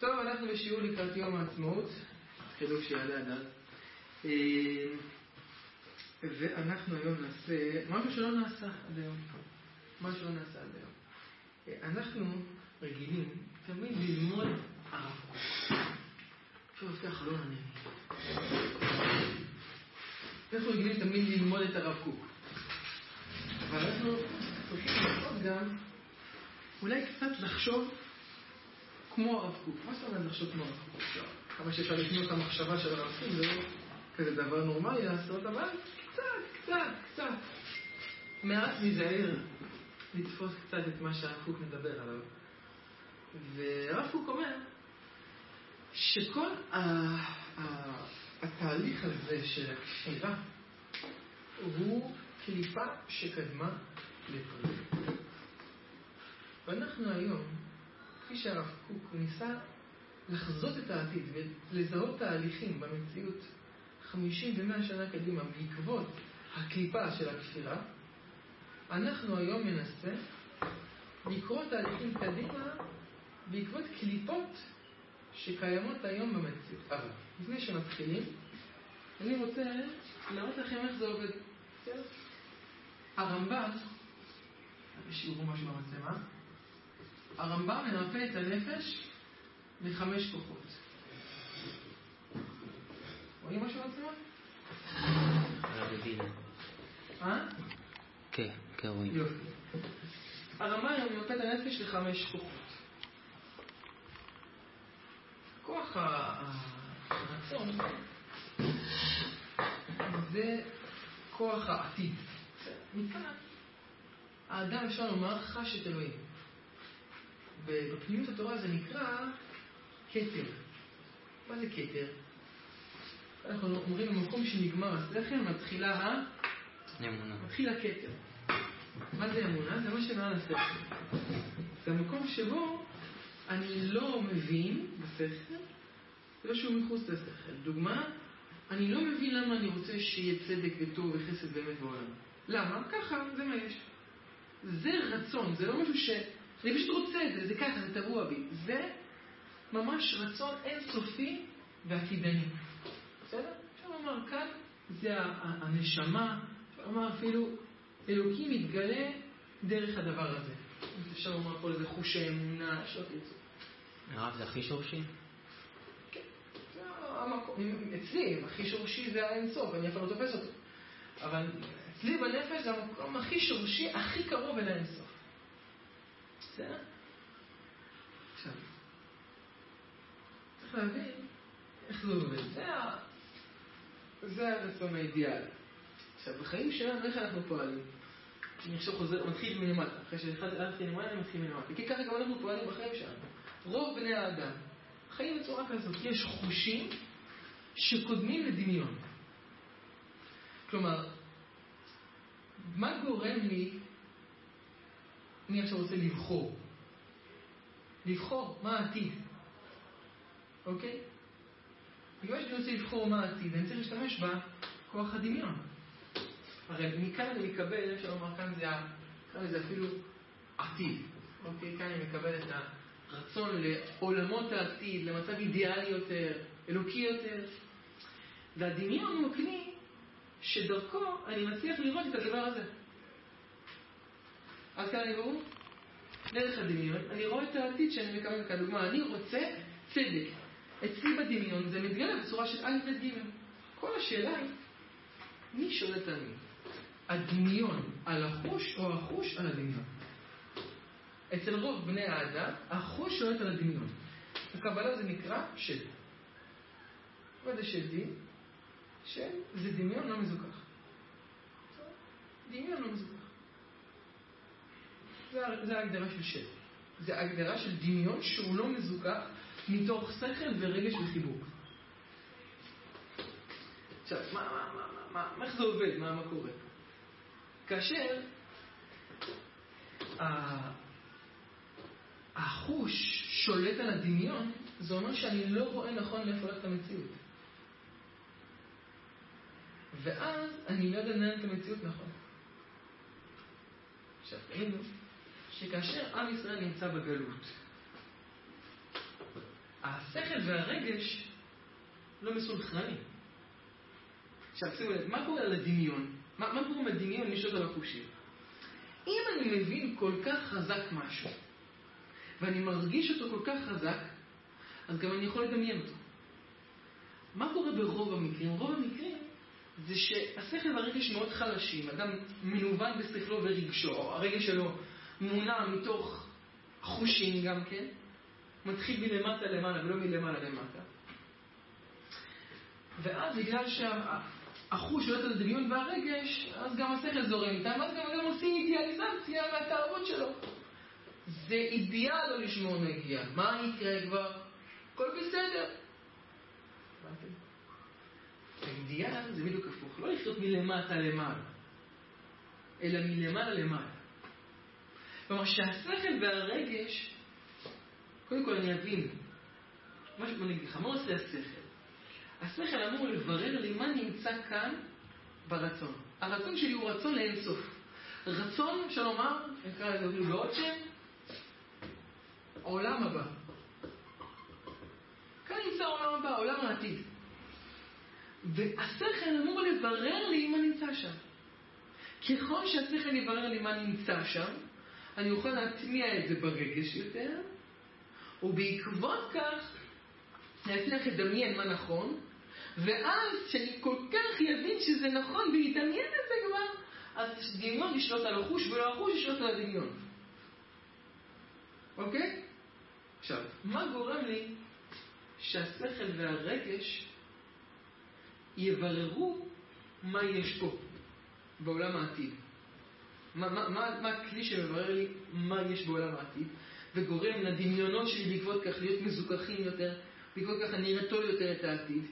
טוב, אנחנו בשיעור לקראת יום העצמאות, חילוק שיעלה עד אז. ואנחנו היום נעשה משהו שלא נעשה עד היום. משהו שלא נעשה עד היום. אנחנו רגילים תמיד ללמוד הרב קוק. אפשר לפתח חלון ענני. אנחנו רגילים תמיד ללמוד את הרב קוק. אבל אנחנו צריכים לעשות גם אולי קצת לחשוב כמו הרב קוק. מה זאת אומרת לחשוב כמו הרב קוק? כמה שאפשר לפנות את המחשבה של הרב קוק, זה לא כזה דבר נורמלי לעשות, אבל קצת. מעט מזהר לתפוס קצת את מה שהרב קוק מדבר עליו. והרב קוק אומר שכל התהליך הזה של הכפירה הוא קליפה שקדמה לפרידה. ואנחנו היום, כפי שהרב קוק ניסה לחזות את העתיד ולזהות תהליכים במציאות 50 ו100 שנה קדימה בעקבות הקליפה של הכפירה, אנחנו היום מנסה לקרוא תהליכים קדימה בעקבות קליפות שקיימות היום במציאות. אבל לפני שמתחילים, אני רוצה להראות לכם איך זה עובד. הרמב"ם, שיעורו משהו במצלמה, הרמב"ם מנרפא את הנפש ל5 כוחות. רואים משהו במצלמה? כן, רואים. יופי. הרמב"ם מנרפא את הנפש ל5 כוחות. כוח הרצון זה כוח העתיד. מכאן האדם, אפשר לומר, חש את אלוהים. ובפנימיות התורה זה נקרא כתר. מה זה כתר? אנחנו אומרים במקום שנגמר השכל מתחילה אמונה. מתחיל הכתר. מה זה אמונה? זה מה שמעל השכל. זה המקום שבו אני לא מבין בשכל, ולא שהוא מחוץ לשכל. דוגמה, אני לא מבין למה אני רוצה שיהיה צדק וטוב וחסד באמת בעולם. למה? ככה, זה מה יש. זה רצון, זה לא משהו אני פשוט רוצה את זה, זה ככה, זה טבוע בי. זה ממש רצון אינסופי ועתידני. בסדר? אפשר לומר כאן, זה הנשמה, אפשר לומר אפילו, אלוקים מתגלה דרך הדבר הזה. אפשר לומר כל איזה חוש האמונה, שלא תרצו. הרב, זה הכי שורשי? כן. אצלי, הכי שורשי זה האינסוף, אני אף לא תופס אותו. אבל אצלי בנפש זה המקום הכי שורשי, הכי קרוב אל האינסוף. בסדר? עכשיו, צריך להבין איך זה עובד. זה הרצון האידיאלי. עכשיו, בחיים שלנו, איך אנחנו פועלים? אני עכשיו חוזר, מתחיל מלמטה. אחרי שהלכתי למעלה, אני מתחיל מלמטה. כי ככה גם אנחנו פועלים בחיים שלנו. רוב בני האדם חיים בצורה כזאת. יש חושים שקודמים לדמיון. כלומר, מה גורם לי, אני עכשיו רוצה לבחור מה העתיד. אוקיי? בגלל שאני רוצה לבחור מה העתיד, אני צריך להשתמש בכוח הדמיון. הרי מכאן אני מקבל, אפשר לומר, כאן זה אפילו עתיד. אוקיי? כאן אני מקבל את הרצון לעולמות העתיד, למצב אידיאלי יותר, אלוקי יותר. והדמיון הוא כלי שדרכו אני מצליח לראות את הדבר הזה. אז כאן אני ברור, דרך הדמיון, אני רואה את העתיד שאני מקבל כאן. דוגמה, אני רוצה צדק. אצלי בדמיון זה מתגלה בצורה של א' ב' ג'. כל השאלה היא, מי שולט על מי? הדמיון על החוש או החוש על הדמיון? אצל רוב בני האדם, החוש שולט על הדמיון. בקבלה זה נקרא שד. מה זה שדים? שד זה דמיון לא מזוכח. דמיון לא מזוכח. זה ההגדרה של שד. זה ההגדרה של דמיון שהוא לא מזוכח מתוך שכל ורגש וחיבור. עכשיו, איך זה עובד? מה קורה? כאשר החוש שולט על הדמיון, זה אומר שאני לא רואה נכון לפרק את המציאות. ואז אני לא יודע לנהל את המציאות נכון. עכשיו, תראינו שכאשר עם ישראל נמצא בגלות, השכל והרגש לא מסונכרנים. עכשיו, שימו לב, מה קורה על הדמיון? מה קורה עם הדמיון לשלוט על החושים? אם אני מבין כל כך חזק משהו, ואני מרגיש אותו כל כך חזק, אז גם אני יכול לדמיין אותו. מה קורה ברוב המקרים? רוב המקרים זה שהשכל והרגש מאוד חלשים. אדם מנוון בשכלו ורגשו, הרגש שלו מונע מתוך חושים גם כן, מתחיל מלמטה למעלה ולא מלמעלה למטה. ואז בגלל שהחוש שולט על הדמיון והרגש, אז גם השכל זורם איתם, אז גם עושים אידיאליזציה מהתאוות שלו. זה אידיאל לא לשמור נגיעה. מה יקרה כבר? הכל בסדר. האידיאל זה בדיוק הפוך. לא לחיות מלמטה למעלה, אלא מלמעלה למעלה. כלומר שהשכל והרגש, קודם כל אני אבין, מה נגיד לך, מה עושה השכל? השכל אמור לברר לי מה נמצא כאן ברצון. הרצון שלי הוא רצון לאינסוף. רצון שלומר, נקרא לזה אפילו בעוד שם, העולם הבא. כאן נמצא העולם הבא, העולם העתיד. והשכל אמור לברר לי מה נמצא שם. ככל שהשכל יברר לי מה נמצא שם, אני אוכל להטמיע את זה ברגש יותר, ובעקבות כך אני אצליח לדמיין מה נכון, ואז כשאני כל כך יבין שזה נכון וידמיין את זה כבר, אז דמיון ישלוט על החוש ולא החוש ישלוט על הדמיון. אוקיי? עכשיו, מה גורם לי שהשכל והרגש יבררו מה יש פה בעולם העתיד? מה הכלי שמברר לי מה יש בעולם העתיד וגורם לדמיונות שלי בעקבות כך להיות מזוכחים יותר, בעקבות כך אני אראה טוב יותר את העתיד?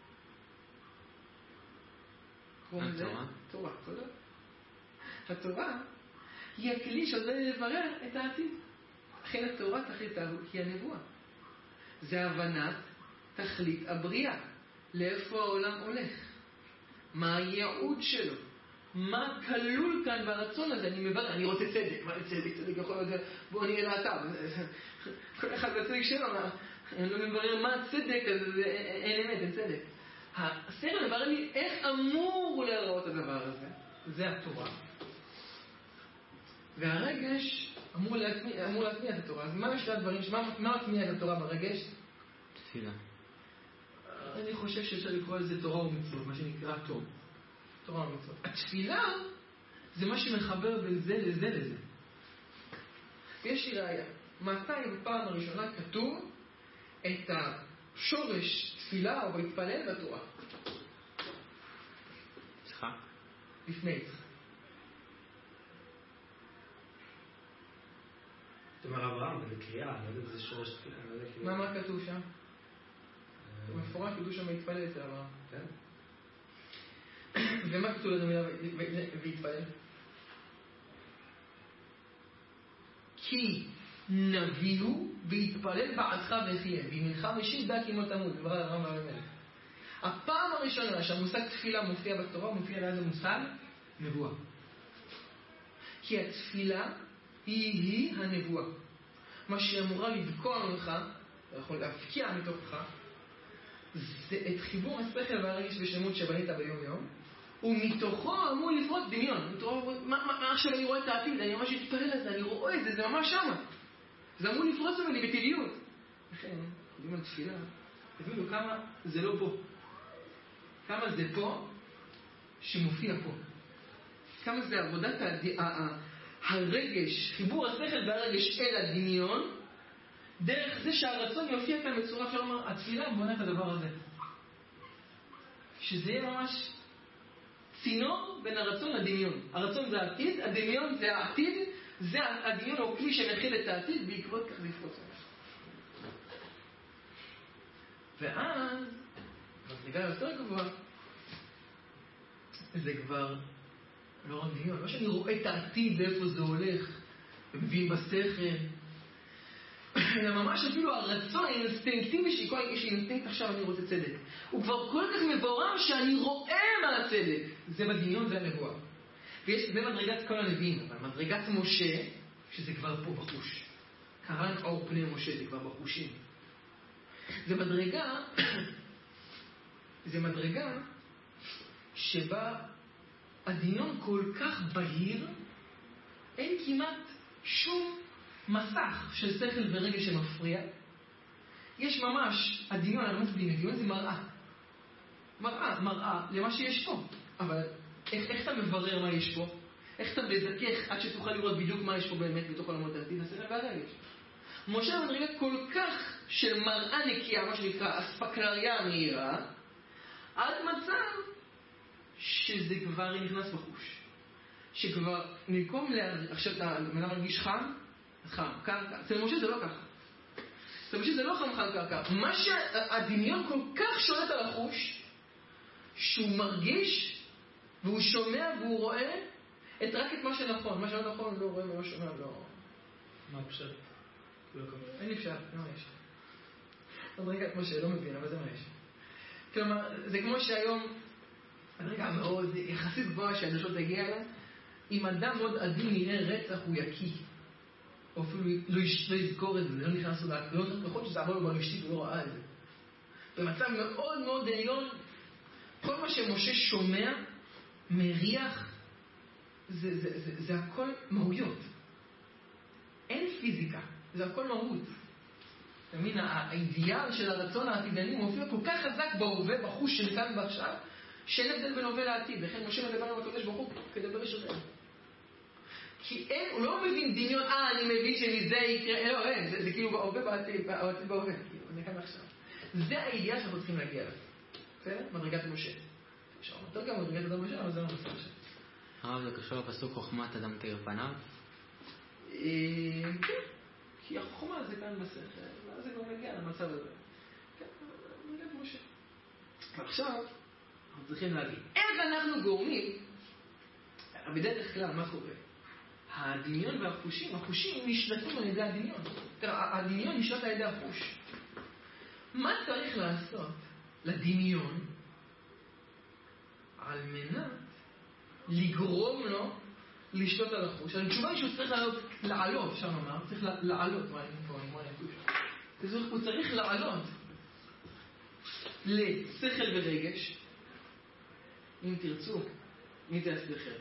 התורה. תורה, תודה. התורה היא הכלי שעוזר לברר את העתיד. לכן התורה תכליתה היא הנבואה. זה הבנת תכלית הבריאה. לאיפה העולם הולך? מה הייעוד שלו? מה כלול כאן ברצון הזה? אני מברר, אני רוצה צדק. מה צדק? צדק יכול להיות, בואו נהיה להט"ב. כל אחד בצדק שלו, אני לא מברר מה הצדק, אז אין אמת, אין צדק. השכל מברר לי איך אמור להראות הדבר הזה. זה התורה. והרגש אמור להטמיע את התורה. אז מה יש לדברים? מה מטמיע את התורה ברגש? תפילה. אני חושב שאפשר לקרוא לזה תורה ומצוות, מה שנקרא תורה ומצוות. התפילה זה מה שמחבר בין זה לזה לזה. יש לי ראיה. מתי בפעם הראשונה כתוב את השורש תפילה או להתפלל בתורה? יצחק. לפני יצחק. זאת אומרת אברהם, זה קריאה, אני לא יודע איזה שורש תפילה. מה כתוב שם? במפורש כתוב שם להתפלל אצל אברהם. כן. ומה כתוב לזה מילה והתפלל? כי נביא הוא והתפלל בעדך וחיה, וימינך משיב דע כי מות תמות, דברי הרמב"ם המלך. הפעם הראשונה שהמושג תפילה מופיע בתורה, מופיע ליד המושג נבואה. כי התפילה היא הנבואה. מה שהיא אמורה לבקוע ממך, אתה יכול להפקיע מתוכך, זה את חיבור השכל והרגש בשלמות שבנית ביום יום, ומתוכו אמור לפרוט דמיון. מה עכשיו אני רואה את העתיד? אני ממש מתפלל על זה, אני רואה את זה, זה ממש שמה. זה אמור לפרוץ ממני בטבעיות. לכן, קוראים על תפילה, תבינו כמה זה לא פה. כמה זה פה שמופיע פה. כמה זה עבודת הרגש, חיבור השכל והרגש אל הדמיון, דרך זה שהרצון יופיע כאן בצורה אפשר לומר, התפילה בונה את הדבר הזה. שזה יהיה ממש צינור בין הרצון לדמיון. הרצון זה העתיד, הדמיון זה העתיד, זה הדמיון הוא כלי שמכיל את העתיד, בעקבות כך לפרוץ. ואז, במדרגה יותר גבוהה, זה כבר לא רק דמיון. לא שאני רואה את העתיד ואיפה זה הולך, ומבין בשכל, אלא ממש אפילו הרצון האינסטינקטיבי שלי, כל יש לי אינסטינקט עכשיו אני רוצה צדק. הוא כבר כל כך מבורר שאני רואה מה הצדק. זה בדמיון, זה הנבואה. ויש זה מדרגת כל הנביאים, אבל מדרגת משה, שזה כבר פה בחוש. קרן אור פני משה, זה כבר בחושים. זה מדרגה שבה הדמיון כל כך בהיר, אין כמעט שום מסך של שכל ורגש שמפריע. יש ממש, הדמיון, הדמיון זה מראה למה שיש פה. אבל איך אתה מברר מה יש פה? איך אתה מזכך עד שתוכל לראות בדיוק מה יש פה באמת בתוך עולמות העתיד? השכל והרגש. משה מדרגה כל כך של מראה נקייה, מה שנקרא אספקלריה מהירה, עד מצב שזה כבר נכנס בחוש. שכבר במקום עכשיו אתה מרגיש חם, קרקע. אצל משה זה לא ככה. אצל משה זה לא חם קרקע. מה שהדמיון כל כך שולט על החוש, שהוא מרגיש והוא שומע והוא רואה רק את מה שנכון. מה שלא נכון לא רואה ומה שומע לא... מה פשט? אין לי פשט, מה יש? אז רגע, משה, לא מבין, אבל זה מה יש. כלומר, זה כמו שהיום, רגע מאוד יחסית גבוהה שהאנושות תגיע לה, אם אדם מאוד עדין יראה רצח הוא יקיא, או אפילו לא יזכור את זה, לא נכנס לו להקלות, יכול להיות שזה עבור לו ברשתית, הוא לא ראה את זה. במצב מאוד מאוד עליון, כל מה שמשה שומע, מריח, זה הכל מהויות. אין פיזיקה, זה הכל מהות. אתה מבין, האידיאל של הרצון העתידני מופיע כל כך חזק בהווה, בחוש של כאן ועכשיו, שאין הבדל בין הווה לעתיד. לכן משה מדבר עם הקדוש ברוך הוא כדי לדבר ראשון. כי אין, הוא לא מבין דמיון, אני מבין שמזה יקרה, לא, אין, זה כאילו בהווה בעתיד בהווה, זה כאן ועכשיו. זה האידיאל שאנחנו צריכים להגיע אליו. בסדר? מדרגת משה. אפשר יותר גם מדרגת אדם משה, אבל זה לא נושא עכשיו. הרב, זה קשור לפסוק חוכמת אדם תאיר פניו? כן. כי החוכמה זה כאן בשכל, ואז זה לא מגיע למצב הזה. כן, מדרגת משה. ועכשיו, אנחנו צריכים להגיד, איך אנחנו גורמים, בדרך כלל, מה קורה? הדמיון והחושים, החושים נשלטים על ידי הדמיון. הדמיון נשלט על ידי החוש. מה צריך לעשות לדמיון על מנת לגרום לו לשלוט על החוש? התשובה היא שהוא צריך לעלות, אפשר לומר, צריך לעלות, הוא צריך לעלות לשכל ורגש, אם תרצו, מי זה השכל?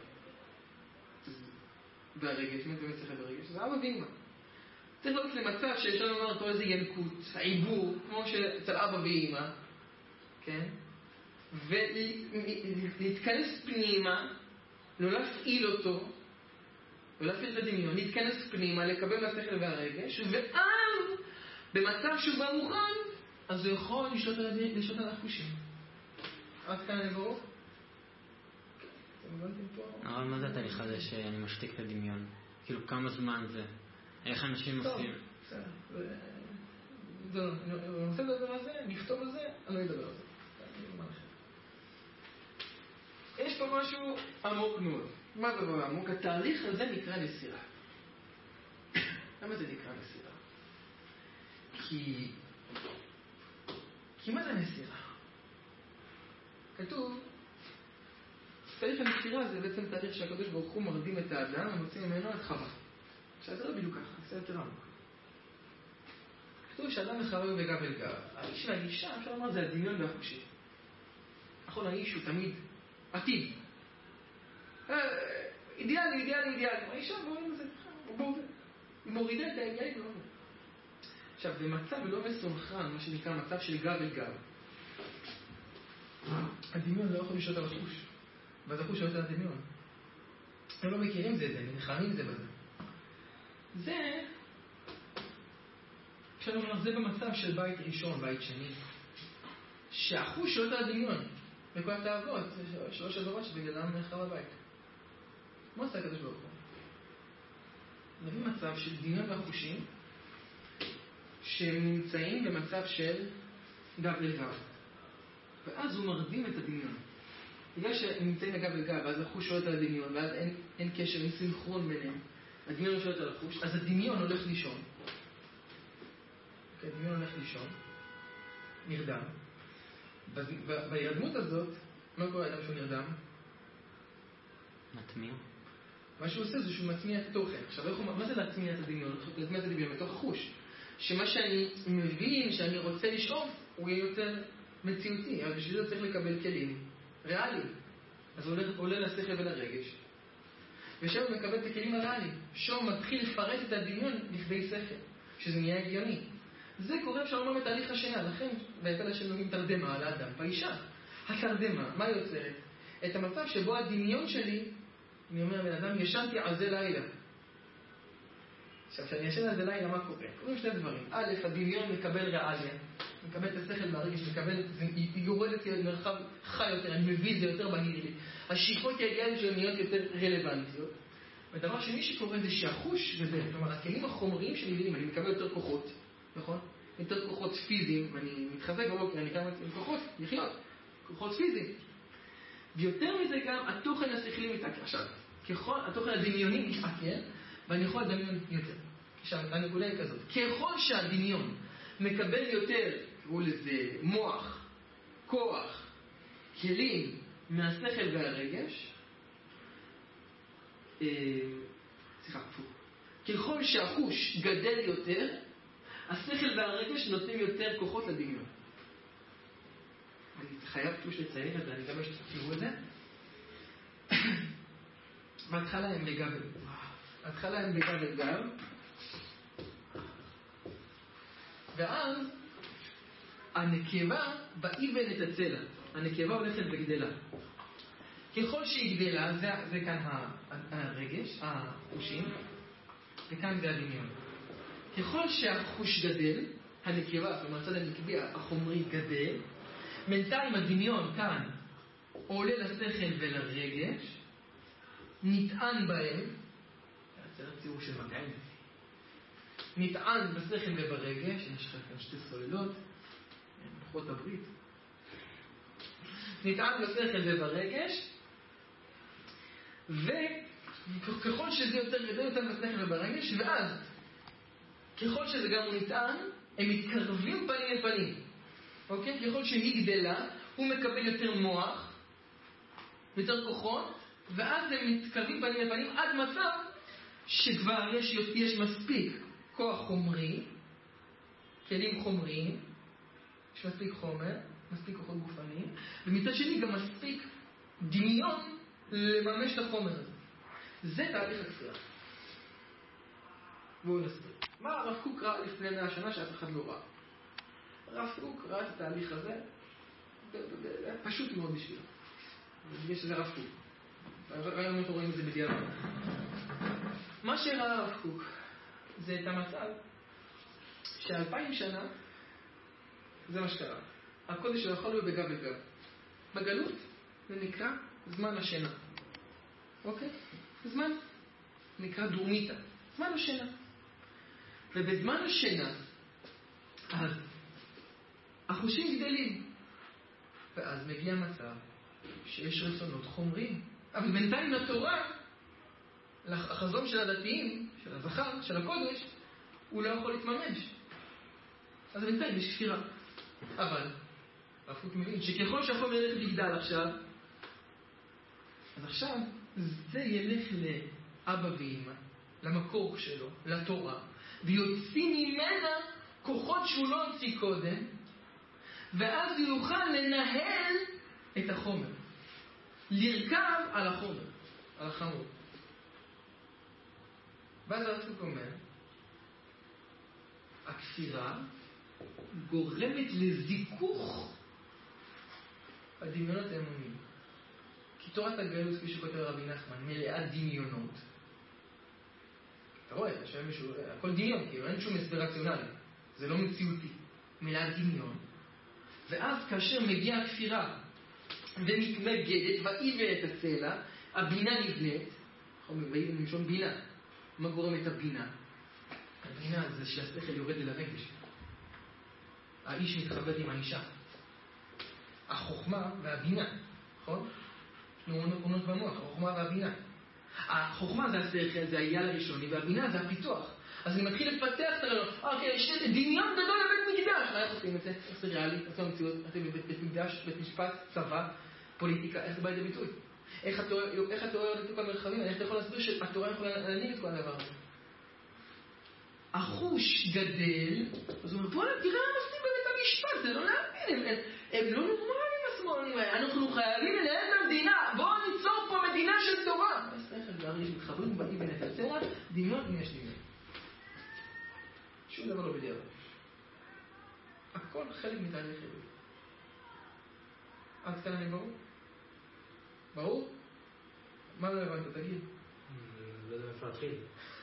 והרגש, מי זה שכל ורגש? זה אבא ואמא. צריך לעלות למצב שאפשר לומר פה איזה ינקות, העיבור, כמו שאצל אבא ואמא, כן? ולהתכנס פנימה, לא להפעיל אותו, לא להפעיל את הדמיון, להתכנס פנימה, לקבל מהשכל והרגש, ואז במצב שהוא בא מוכן, אז הוא יכול לשלוט על החושים. עד כאן אני ברור? אבל מה זה התהליך הזה שאני משתיק את הדמיון? כאילו כמה זמן זה? איך אנשים עושים? בסדר. זהו, אני רוצה לדבר על זה, נכתוב על זה, אני לא אדבר על זה. יש פה משהו עמוק מאוד. מה זה דבר עמוק? התהליך הזה נקרא נסירה. למה זה נקרא נסירה? כי מה זה נסירה? כתוב, תהליך הנסירה זה בעצם תהליך שהקדוש ברוך הוא מרדים את האדם ומוציא ממנו את חווה. עכשיו זה לא בדיוק ככה, זה יותר עמוק. כתוב שאדם מחבר בגב אל גב. האיש והאישה, אפשר לומר, זה הדמיון והחושים. נכון, האיש הוא תמיד עתיד. אידיאלי. האישה בואו לזה, היא מורידה את האידיאלי לא. עכשיו, במצב לא מסונכרן, מה שנקרא מצב של גב אל גב, הדמיון לא יכול לשלוט על החוש, ואז החוש שולט על הדמיון. הם לא מכירים זה, הם נלחמים זה בזה. זה, אפשר לומר, זה במצב של בית ראשון, בית שני, שהחוש שולט על הדמיון. נקודת האבות, 3 עבירות שבגללם נחרב הבית. מה עושה הקדוש ברוך הוא? נביא מצב של דמיון והחושים שנמצאים במצב של גב אל גב. ואז הוא מרדים את הדמיון. בגלל שהם נמצאים לגב אל גב, ואז החוש שולט על הדמיון, ואז אין קשר, אין סינכרון ביניהם. הדמיון שולט על החוש, אז הדמיון הולך לישון. הדמיון הולך לישון, נרדם. בהירדמות הזאת, מה קורה לאדם שהוא נרדם? מטמיע. מה שהוא עושה זה שהוא מצמיע את התוכן. עכשיו, מה זה להצמיע את הדמיון? להצמיע את הדמיון בתוך החוש. שמה שאני מבין, שאני רוצה לשאוף, הוא יהיה יותר מציאותי, אבל בשביל זה צריך לקבל כלים ריאליים. אז הוא עולה לשכל ולרגש, ושם הוא מקבל את הכלים הריאליים. שם מתחיל לפרט את הדמיון לכדי שכל, שזה נהיה הגיוני. זה קורה, אפשר לומר, בתהליך השינה. לכן, והייתה לשם נוגעים תרדמה על האדם, באישה. התרדמה, מה יוצרת? את המצב שבו הדמיון שלי, אני אומר בן אדם, ישנתי על זה לילה. עכשיו, כשאני ישן על זה לילה, מה קורה? קוראים שני דברים. א', הדמיון מקבל ריאליה, מקבל את השכל מהרגש, מקבל, זה יורד אצלי למרחב חי יותר, אני מביא זה יותר בהיר לי. השאיפות האידיאליות שלהם נהיות יותר רלוונטיות. ודבר שני שקורה זה שהחוש גדל, כלומר, הכלים החומריים שלי, אני מקבל יותר כוחות, נכון? יותר כוחות פיזיים, אני מתחזק בבוקר, אני קם עם כוחות, לחיות, כוחות פיזיים. ויותר מזה גם, התוכן השכלי מתעקר. עכשיו, התוכן הדמיוני מתעקר, ואני יכול לדמיון יותר. עכשיו, הנקודה היא כזאת. ככל שהדמיון מקבל יותר, קראו לזה מוח, כוח, כלים, מהשכל והרגש, ככל שהחוש גדל יותר, השכל והרגש נותנים יותר כוחות לדמיון. אני חייב פשוט לציין את זה, אני גם שתראו את זה. בהתחלה הם בגב וגב, ואז הנקבה באיבן את הצלע. הנקבה הולכת וגדלה. ככל שהיא גדלה, זה כאן הרגש, החושים, וכאן זה הדמיון. ככל שהחוש גדל, הנקבה, כלומר הצד הנקבי, החומרי גדל, בינתיים הדמיון כאן עולה לשכל ולרגש, נטען בהם, זה ציור של מגעים, נטען בשכל וברגש, יש כאן שתי סוללות, לוחות הברית, נטען בשכל וברגש, וככל שזה יותר גדול יותר בשכל וברגש, ואז ככל שזה גם הוא נטען, הם מתקרבים פנים לפנים. אוקיי? ככל שהיא גדלה, הוא מקבל יותר מוח, יותר כוחות, ואז הם מתקרבים פנים לפנים עד מצב שכבר יש מספיק כוח חומרי, כלים חומריים, יש מספיק חומר, מספיק כוחות גופניים, ומצד שני גם מספיק דמיון לממש את החומר הזה. זה תהליך הכפירה. בואו נסביר. מה הרב קוק ראה לפני 100 שנה שאף אחד לא ראה? הרב קוק ראה את התהליך הזה, זה היה פשוט מאוד בשבילו. יש שזה הרב קוק. היום אנחנו רואים את זה בדיעבד. מה שראה הרב קוק זה את המצב ש2000 שנה זה מה שקרה. הקודש שלו יכול להיות בגב וגב. בגלות זה נקרא זמן השינה. אוקיי? זמן נקרא דורמיתא. זמן השינה. ובזמן השינה אז החושים גדלים. ואז מגיע מצב שיש רצונות חומריים. אבל בינתיים לתורה, לחזון של הדתיים, של הזכר, של הקודש, הוא לא יכול להתממש. אז בינתיים יש כפירה. אבל הרב קוק מבין שככל שהחומר ילך ויגדל עכשיו, אז עכשיו זה ילך לאבא ואמא, למקור שלו, לתורה, ויוציא ממנה כוחות שהוא לא הוציא קודם, ואז הוא יוכל לנהל את החומר, לרכב על החומר, על החמור. ואז הרב קוק אומר, הכפירה גורמת לזיכוך הדמיונות האמוניים. כי תורת הגלות, כפי שכותב רבי נחמן, מלאה דמיונות. אתה רואה, אתה שואל מישהו, הכל דמיון, כאילו אין שום הסבר רציונלי. זה לא מציאותי, מלאה דמיון. ואז כאשר מגיעה הכפירה ומתנגדת, ואיבן את הצלע, הבינה נבנית, ואיבן מלשון בינה. מה גורם את הבינה? הבינה זה שהשכל יורד אל הרגש. האיש מתחבט עם האישה. החוכמה והבינה, נכון? עונות במוח, החוכמה והבינה. החוכמה זה השכל, זה העיל הראשוני, והבינה זה הפיתוח. אז אני מתחיל לפתח את הרעיון. אוקיי, יש דמיון גדול לבית מקדש. מה איך עושים את זה? איך זה ריאלי? איך זה המציאות? איך זה בית מקדש, בית משפט, צבא, פוליטיקה? איך זה בא לידי ביטוי? איך התורה יורדת לכל המרחבים? איך אתה יכול להסביר שהתורה יכולה להנהיג את כל הדבר הזה? החוש גדל, אז הוא אומר, בואו תראה מה עושים בבית המשפט, זה לא להבין, הם לא נורמליים השמאלנים האלה, אנחנו חייבים לנהל את המדינה, בואו ניצור פה מדינה של תורה. השכל והרגש מתחברים באים בין הסלע, דמיון אם יש דמיון. שום דבר לא בדיוק. הכל חלק מתהליך אלוהי. עד כאן אני ברור? ברור? מה לא הבנת? תגיד. לא יודע איפה להתחיל.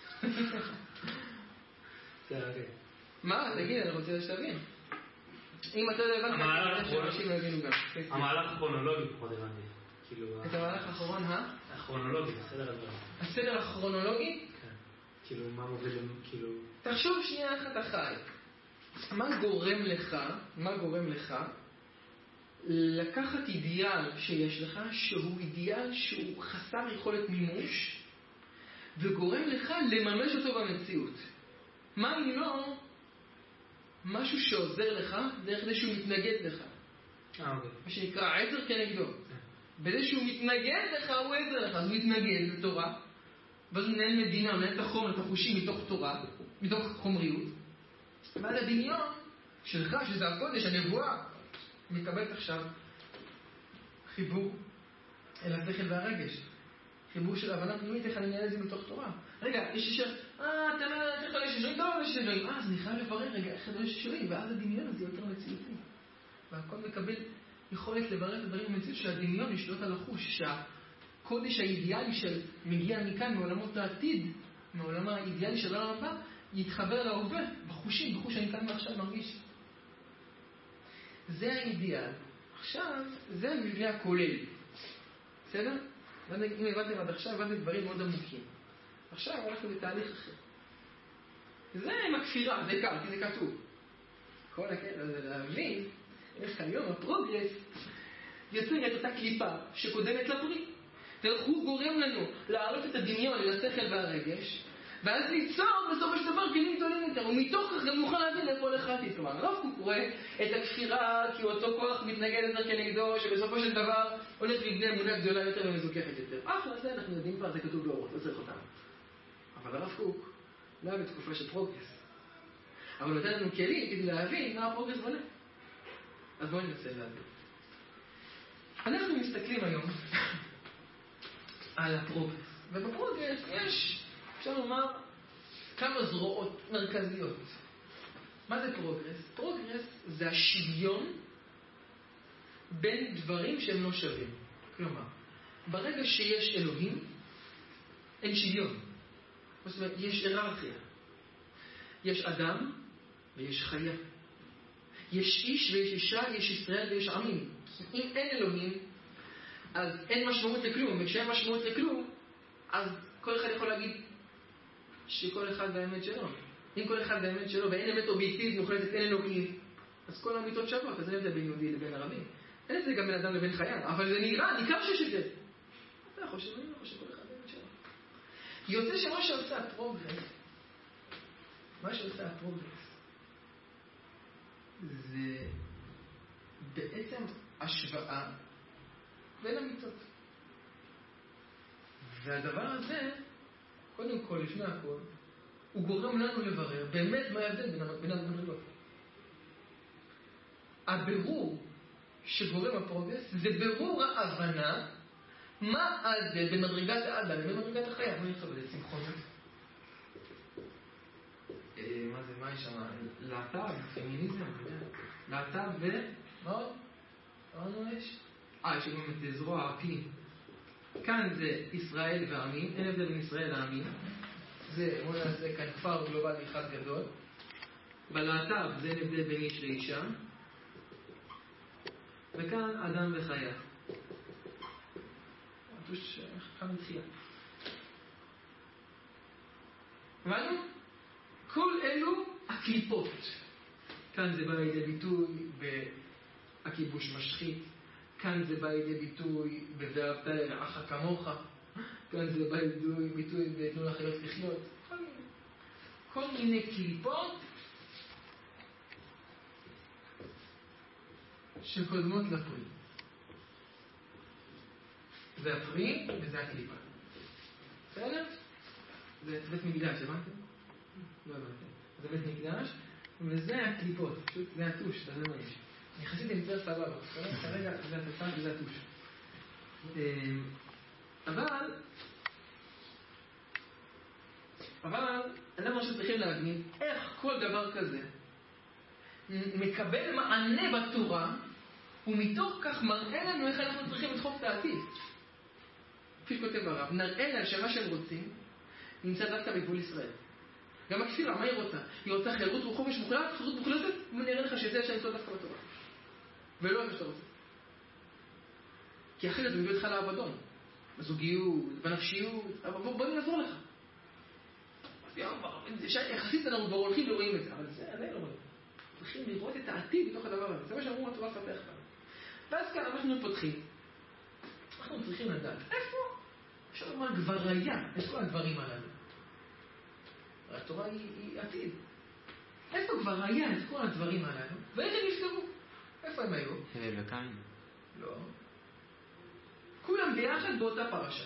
מה? תגיד, אני רוצה שתבין. אם אתה לא הבנת, אנשים לא הבינו גם. המהלך הכרונולוגי פחות הבנתי. את המהלך האחרון, הכרונולוגי, הסדר הדברים. הסדר הכרונולוגי? כן. כאילו, מה מוביל, כאילו... תחשוב שנייה איך אתה חי. מה גורם לך לקחת אידיאל שיש לך, שהוא אידיאל שהוא חסר יכולת מימוש, וגורם לך לממש אותו במציאות? מה אם לא משהו שעוזר לך דרך זה שהוא מתנגד לך? מה שנקרא עזר כנגדו. בזה שהוא מתנגד לך הוא עזר לך, אז הוא מתנגד לתורה, ואז הוא מנהל מדינה, הוא מנהל את החומר, את החושים מתוך תורה, מתוך חומריות, ואז הדמיון שלך, שזה הקודש, הנבואה, מקבלת עכשיו חיבור אל השכל והרגש, חיבור של הבנה פנימית, איך אני מנהל את זה מתוך תורה. רגע, יש אישר, אתה לא צריך יש שינויים, לא יש שינויים, אז אני חייב לברר רגע איך יש שינויים, ואז הדמיון הזה יותר מציאותי, והכל מקבל יכולת לברר את הדברים במציאות, שהדמיון ישלוט על החוש, שהקודש האידיאלי של מגיע מכאן מעולמות העתיד, מעולם האידיאלי של העולם הבא, יתחבר להווה, בחושים, בחוש אני כאן ועכשיו מרגיש. זה האידיאל. עכשיו, זה המבנה הכולל. בסדר? אם הבנתם עד עכשיו, הבנתם דברים מאוד עמוקים. עכשיו הלכנו בתהליך אחר. זה עם הכפירה, זה קל, כי זה כתוב. כל הקטע זה להבין איך היום הפרוגרס יוצר את אותה קליפה שקודמת לפרי. ואיך הוא גורם לנו להעלות את הדמיון לשכל והרגש, ואז ליצור בסופו של דבר כלים גדולים יותר, ומתוך כך גם נוכל להבין לאיפה הולך העתיד. כלומר, הרב קוק קורא את הכפירה כי אותו כוח מתנגד יותר כנגדו, שבסופו של דבר הולך לבני אמונה גדולה יותר ומזוכחת יותר. אחלה, זה אנחנו יודעים כבר, זה כתוב באורות, לא צריך אותנו. אבל הרב קוק לא היה בתקופה של פרוגרס. אבל הוא נותן לנו כלים כדי להבין מה הפרוגרס בונה. אז בואו ננסה להבין. אנחנו מסתכלים היום על הפרוגרס. ובפרוגרס יש, אפשר לומר, כמה זרועות מרכזיות. מה זה פרוגרס? פרוגרס זה השוויון בין דברים שהם לא שווים. כלומר, ברגע שיש אלוהים, אין שוויון. זאת אומרת, יש היררכיה. יש אדם ויש חיה. יש איש ויש אישה, יש ישראל ויש עמים. אם אין אלוהים, אז אין משמעות לכלום. וכשאין משמעות לכלום, אז כל אחד יכול להגיד שכל אחד באמת שלו. אם כל אחד באמת שלו, ואין אמת אובייקטיבית מוחלטת, אין אלוהים, אז כל האמיתות שוות. אז אין את זה בין יהודי לבין ערבי. אין את זה גם בין אדם לבין חיה. אבל זה ניכר שיש את זה. אתה חושב, אני לא חושב כל אחד באמת שלו. יוצא שמה שעושה הפרוגרס, זה בעצם השוואה בין אמיתות. והדבר הזה, קודם כל, לפני הכל, הוא גורם לנו לברר באמת מה ההבדל בין המדרגות. הבירור שגורם הפרוגרס זה בירור ההבנה מה ההבדל בין מדרגת האדם לבין מדרגת החיה. בואו נכתוב את זה, צמחון. מה זה, מה יש שם? להט"ב, פמיניזם, להט"ב מה עוד? מה עוד יש? יש גם את זרוע האקלים. כאן זה ישראל ועמים, אין הבדל בין ישראל לעמים. זה, בואו נעשה כאן כפר גלובלי אחד גדול. בלהט"ב זה אין הבדל בין איש לאישה. וכאן אדם וחיה. כאן מתחילה. הבנו? כל אלו הקליפות. כאן זה בא לידי ביטוי בהכיבוש משחית. כאן זה בא לידי ביטוי ב"ואהבת לרעך כמוך". כאן זה בא לידי ביטוי ב"תנו לחיות לחיות". כל מיני קליפות שקודמות לפרי. זה הפרי וזה הקליפה. בסדר? זה בית מקדש, הבנתם? לא הבנתם. זה בית מקדש, וזה הקליפות, פשוט זה הטוש, זה לא יש. אני חסיד עם צר סבבה, כרגע זה התפן וזה הטוש. אבל אנחנו שצריכים להבין איך כל דבר כזה מקבל מענה בתורה, ומתוך כך מראה לנו איך אנחנו צריכים לדחוף את העתיד. כפי שכותב הרב, נראה לה שמה שהם רוצים נמצא דווקא בגבול ישראל. גם הכפירה, מה היא רוצה? היא רוצה חירות וחופש מוחלט, חירות מוחלטת, ונראה לך שזה שאני נמצא דווקא בתורה. ולא מה שאתה רוצה. כי אחרת הוא מביא אותך לאבדון. בזוגיות, בנפשיות, בוא נעזור לך. יחסית אנחנו כבר הולכים ורואים את זה, אבל זה עדיין לא רואים. צריכים לראות את העתיד בתוך הדבר הזה. זה מה שאמרו התורה פתח פעם. ואז כאן אנחנו פותחים. אנחנו צריכים לדעת. איפה? אפשר לומר כבר היה את כל הדברים הללו. התורה היא עתיד. איפה כבר היה את כל הדברים הללו? ואיך הם נפתרו? איפה הם היו? וקין. לא. כולם ביחד באותה פרשה.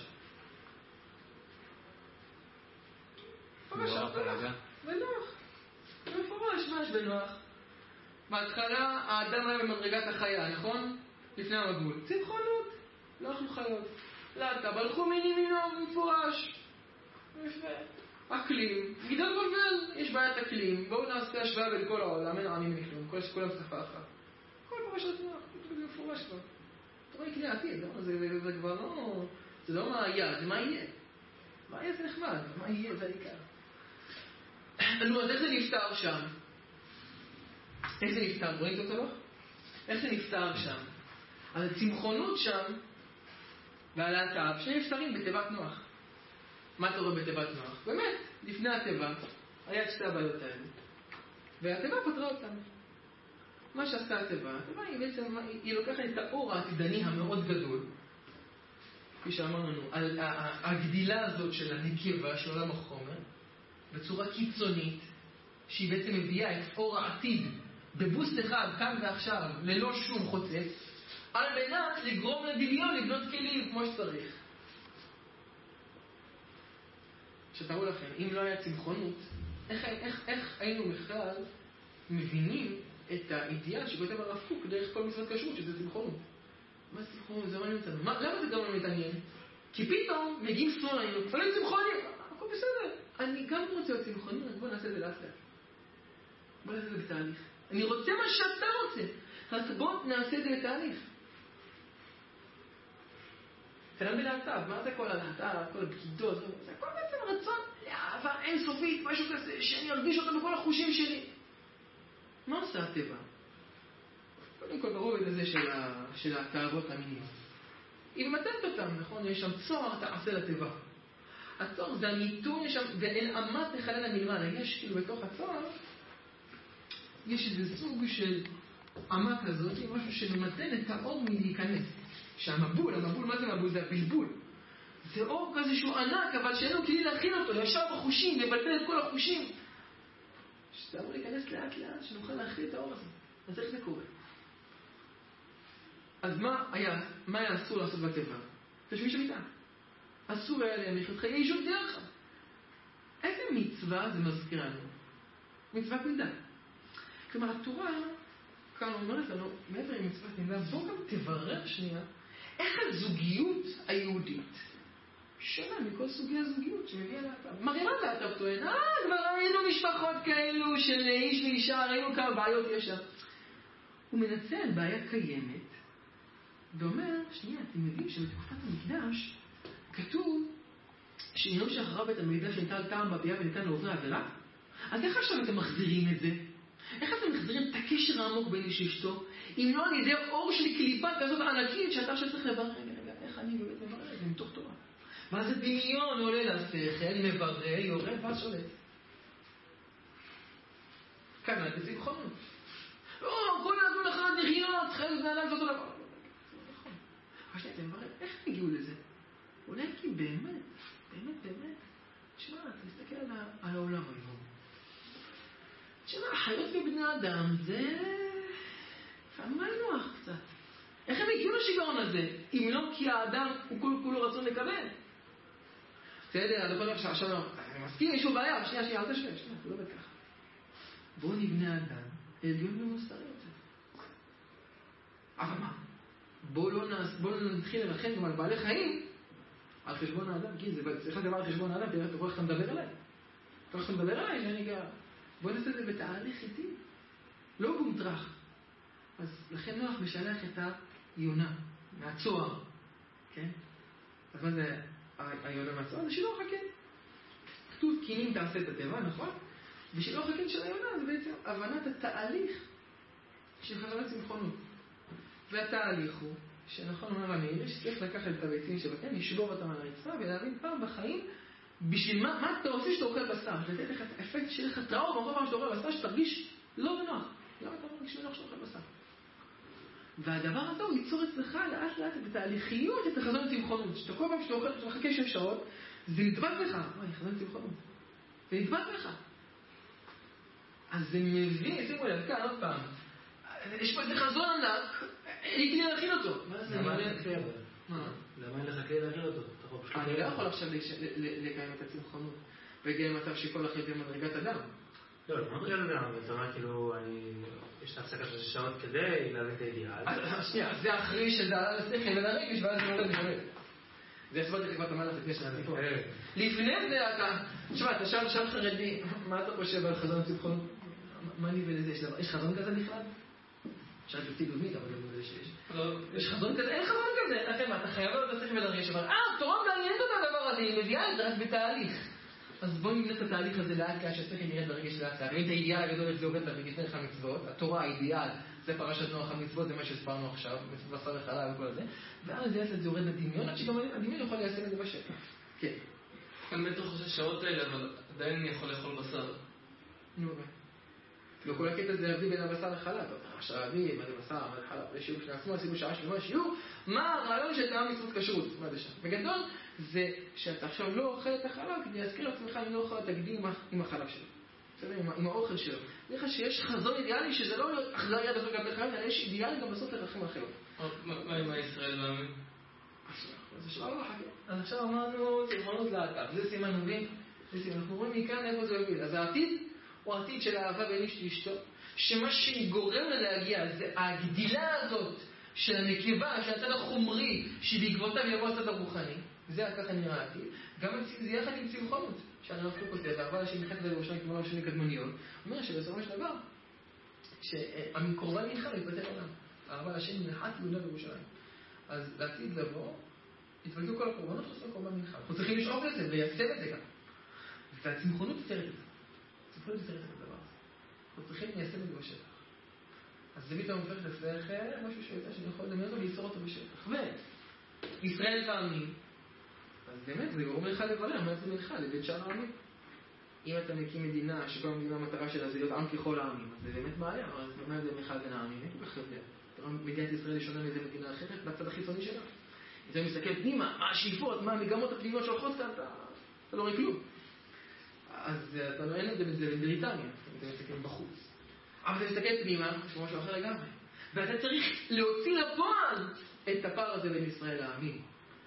פרשה, ונוח. במפורש, מה יש בנוח? בהתחלה האדם היה במדרגת החיה, נכון? לפני המגבול. צמחונות, לא אכלו חיות. לאטה, בלכו מיני מינו, במפורש. יפה. אקלים, גידול גובל, יש בעיית אקלים. בואו נעשה השוואה בין כל העולם, אין עמים מכלום, כולם שפה אחת. כל פרשת נוח, זה מפורש כבר. אתה רואה כלי העתיד, זה כבר לא... זה לא מה היה, זה מה יהיה. מה יהיה זה נחמד, מה יהיה זה העיקר. נו, אז איך זה נפטר שם? איך זה נפטר? רואים את אותו? איך זה נפטר שם? על הצמחונות שם ועל העתיד, שני נפטרים בתיבת נוח. מה אתה רואה בתיבת נוח? באמת, לפני התיבה היה את שתי הבעיות האלה. והתיבה פתרה אותם. מה שעשתה התיבה היא בעצם, היא לוקחת את האור העתידני המאוד גדול, כפי שאמרנו לנו, על הגדילה הזאת של הנקבה, של עולם החומר, בצורה קיצונית, שהיא בעצם מביאה את אור העתיד בבוסט אחד, כאן ועכשיו, ללא שום חוצץ, על מנת לגרום לדמיון לבנות כלים כמו שצריך. שתראו לכם, אם לא היה צמחונות, איך היינו בכלל מבינים את האידיאל שכותב הרב קוק דרך כל מצוות כשרות, שזה צמחונות? מה זה צמחונות? זה מעניין אותנו. למה זה גם לא מתעניין? כי פתאום מגיעים שמאלנים, אבל הם צמחונים, הכל בסדר. אני גם רוצה להיות צמחונים, אז בוא נעשה את זה לאט לאט. בוא נעשה את זה בתהליך. אני רוצה מה שאתה רוצה, אז בוא נעשה את זה בתהליך. כנראה בלהט"ב, מה זה כל הלהט"ב, כל הבגידות? זה הכל בעצם רצון לאהבה אינסופית, משהו כזה, שאני ארגיש אותו בכל החושים שלי. מה עושה הטבע? קודם כל ברובד הזה של התאוות המיניות. היא ממתנת אותם, נכון? יש שם צוהר תעשה לטבע. הצוהר זה המיתון, ואין אמת תחלל המלמעלה. יש כאילו בתוך הצוהר, יש איזה סוג של אמה כזאת, משהו שממתן את האור מלהיכנס. שהמבול, מה זה מבול? זה הבלבול. זה אור כזה שהוא ענק, אבל שאין לו כלי להכין אותו, ישר בחושים, לבלבל את כל החושים. שזה אמור להיכנס לאט לאט, שנוכל להכין את האור הזה. אז איך זה קורה? אז מה היה אסור לעשות בטבע? תשמי שמיטה. אסור היה להם לחיות חיי אישות דרך. איזה מצווה זה מזכיר לנו? מצוות נידה. כלומר, התורה כאן אומרת לנו, מעבר למצוות נידה, בוא גם תברר שנייה, איך הזוגיות היהודית שונה מכל סוגי הזוגיות שמביאה להט"ב. מרימה להט"ב טוען, כבר ראינו משפחות כאלו של איש ואישה, ראינו כמה בעיות יש שם. הוא מנצל בעיה קיימת, ואומר, שנייה, אתם יודעים שבתקופת המקדש כתוב שאינו שאחריו את המידע שניתן טעם בביאה וניתן לעוברי עבירה? אז איך עכשיו אתם מחזירים את זה? איך אתם מחזירים את הקשר העמוק בין איש ואשתו, אם לא על ידי אור של קליפה כזאת ענקית שאתה עכשיו צריך לברר, רגע, איך אני באמת מברר את זה מתוך תורה? ואז הדמיון עולה לשכל, מברר, יורד, ואז שולט. כאן, זה צמחונות. לא, כל נתון אחרת לחיות, חייל בני זאת עולה. נכון. אבל שנייה, אתם מברר, איך הם הגיעו לזה? אולי כי באמת, תשמע, תסתכל על העולם היום. תשמע, החיות בבני אדם זה... פעם מה נוח קצת. איך הם הגיעו לשגעון הזה? אם לא כי האדם הוא כולו רצון לקבל. בסדר, אני יכול עכשיו, אני מסכים, יש לו בעיה, שנייה, אל תשווה, שנייה, הוא לא בטח. בואו נבנה אדם עליון ומוסרי יותר. אבל מה? בואו לא נתחיל לרחם גם על בעלי חיים על חשבון האדם, כי זה צריך לדבר על חשבון האדם, תראה איך אתה מדבר אליי. איך אתה מדבר אליי שאני גאה. בואו נעשה את זה בתהליך איתי, לא בומטרח. אז לכן נוח משלח את היונה מהצוהר, כן? אז מה זה היונה מהצוהר? זה שילוח הקן. כתוב קינים תעשה את הטבע, נכון? ושילוח הקן של היונה זה בעצם הבנת התהליך של חזרת צמחונות. והתהליך הוא שנכון אומר המאיר שצריך לקחת את הביצים שבקן, לשבור אותם על הרצפה ולהבין פעם בחיים בשביל מה אתה עושה שאתה אוכל בשר, לתת לך את האפקט שיהיה לך טראומה בכל פעם שאתה אוכל בשר שתרגיש לא בנוח. למה אתה מרגיש בנוח שאתה אוכל בשר? והדבר הזה הוא ייצור אצלך לאט לאט בתהליכיות את החזון צמחונות, שאתה כל פעם שאתה אוכל אתה מחכה 6 שעות זה נדבק לך, חזון צמחונות זה נדבק לך. אז זה מביא, שימו לב כאן עוד פעם יש פה איזה חזון ענק, אין כלי להכין אותו. למה אין לך כלי להכין אותו? אני לא יכול עכשיו לקיים את הצמחונות והגיע למצב שכל אחרי זה מדרגת אדם. לא מדרגת אדם, אבל אתה אומר כאילו יש את ההפסקה של 6 שעות כדי להבין את האידיאל. שנייה, זה אחרי שזה עלה לשכל ולרגש ואז זה עולה נשמע. זה הסברתי לך מה לעשות לפני של הסיפור. לפני זה אתה, תשמע, אתה שם חרדי, מה אתה חושב על חזון הצמחונות? מה אני ולזה יש חזון כזה בכלל? אפשר להציג דומית, אבל לא מזה שיש. יש חזון כזה, אין חזון כזה. אתה חייב להיות בשכל ולרגש, אבל תורה מעניינת אותה הדבר הזה, היא מביאה את זה רק בתהליך. אז בואו נבנה את התהליך הזה לאט לאט, שהשכל נראה ברגש לאט לאט. את האידיאל הגדול איך זה עובד לפני לך מצוות, התורה, האידיאל, זה פרשת נוח המצוות, זה מה שהסברנו עכשיו, מצוות בשר וחלב וכל זה. ואז זה יורד לדמיון, עד שגם הדמיון יכול ליישם את זה בשטח. כן. אני בטח חושב שעות האלה, אבל עדיין אני יכול לאכול בשר. נו, לא כל הקטע זה להבדיל בין הבשר לחלב. עכשיו להבדיל, מה זה בשר, מה זה חלב, זה שיעור שנעצמו, עשינו שעה שלמה שיעור. מה הרעיון של תאם מצוות כשרות? מה זה שם? בגדול, זה שאתה עכשיו לא אוכל את החלב, כדי להזכיר לעצמך, אני לא אוכל את הגדיל עם החלב שלו. בסדר, עם האוכל שלו. זה לך שיש חזון אידיאלי, שזה לא אכזריה בסוף גם לחיים, אלא יש אידיאלי גם בסוף לרחם אחרות. מה עם הישראל מאמין? זה שלא לא חכה. אז עכשיו אמרנו, צמחונות להט"ב. זה סימן מבין? אנחנו רואים מכאן איפה זה יוביל. אז העתיד הוא העתיד של האהבה בין איש לאשתו, שמה שגורם לה להגיע זה הגדילה הזאת של הנקבה, של הצד החומרי, שבעקבותיו יבוא הצד הרוחני. זה ככה נראה העתיד. גם זה יחד עם צמחונות, שהרב קוק כותב, האהבה לשם נחת לירושלים כמו ראשון קדמוניות, אומר שבסופו של דבר, שהקורבן מנחה להתבטל עולם. האהבה לשם נחת יהודה בירושלים. אז לעתיד לבוא, התבטלו כל הקורבנות, חסר קורבן מנחה. אנחנו צריכים לשאוף לזה וליישם את זה גם. והצמחונות יוצרת את זה. צמחונות יוצרת את הדבר הזה. אנחנו צריכים ליישם את זה בשטח. אז זה פתאום הופך לשכל, משהו שיותר שאני יכול לדמיין אותו וליצור אותו בשטח. וישראל ועמים, אז באמת זה גורם לך לברר מה זה מלכה לבית שאר העמים. אם אתה מקים מדינה שכל המדינה המטרה שלה זה להיות עם ככל העמים, אז זה באמת בעיה, אבל מה זה מלכה בין העמים? אין כל כך יודע. מדינת ישראל שונה מאיזה מדינה אחרת בצד החיצוני שלה. אם אתה מסתכל פנימה, מה השאיפות, מה המגמות הפנימיות שהולכות כאן, אתה לא רואה כלום. אז אתה לא אין את זה בבריטניה, אתה מסתכל בחוץ. אבל אתה מסתכל פנימה, יש משהו אחר לגמרי. ואתה צריך להוציא לפועל את הפער הזה בין ישראל לעמים.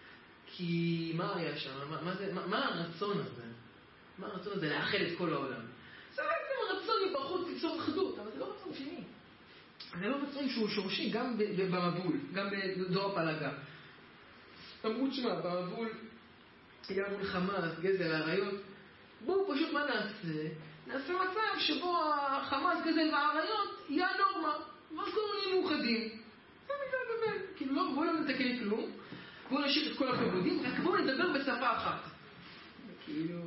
כי מה היה שם? מה הרצון הזה? מה הרצון הזה לאחד את כל העולם? זה בעצם רצון מבחוץ ליצור אחדות, אבל זה לא רצון שני. זה לא רצון שהוא שורשי, גם במבול, גם בדור הפלגה. אמרו שמה, במבול היה מול חמאס, גזל, העריות. בואו פשוט מה נעשה? נעשה מצב שבו החמאס, גזל והעריות יהיה נורמה. ואז כולנו נהיה מאוחדים. זה באמת, כאילו לא, בואו לא נתקן כלום. בואו נשאיר את כל הכבודים, רק בואו נדבר בשפה אחת. כאילו,